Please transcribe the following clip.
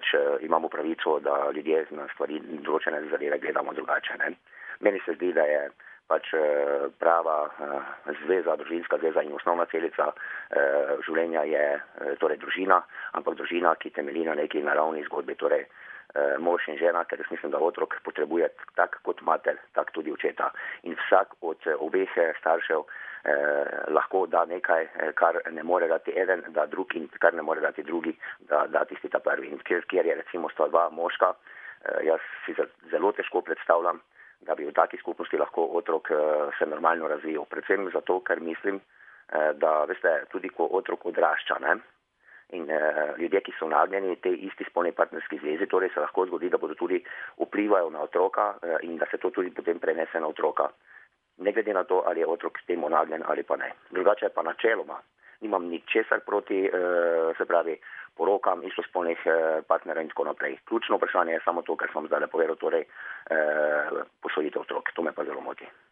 pač imamo pravico, da ljudje na stvari določene zadeve gledamo drugače. Ne. Meni se zdi, da je pač prava zveza, družinska zveza in osnovna celica življenja je torej družina, ampak družina, ki temelji na neki naravni zgodbi, torej mož in žena, ker jaz mislim, da otrok potrebuje tak kot mater, tak tudi očeta. In vsak od obeh staršev lahko da nekaj, kar ne more dati eden, da drugi, in kar ne more dati drugi, da tisti ta prvi. In kjer je recimo sta dva moška, jaz si zelo težko predstavljam, da bi v taki skupnosti lahko otrok se normalno razvijal. Predvsem zato, ker mislim, da veste, tudi ko otrok odrašča, ne, in ljudje, ki so nagnjeni tej isti spolni partnerski zvezi, torej se lahko zgodi, da bodo tudi vplivajo na otroka in da se to tudi potem prenese na otroka. Ne glede na to, ali je otrok temu nagnjen ali pa ne. Drugače pa načeloma nimam ničesar proti, se pravi, porokam istospolnih partnerjev in tako naprej. Ključno vprašanje je samo to, kar sem zdaj povedal, torej posvojitev otrok. To me pa zelo moti.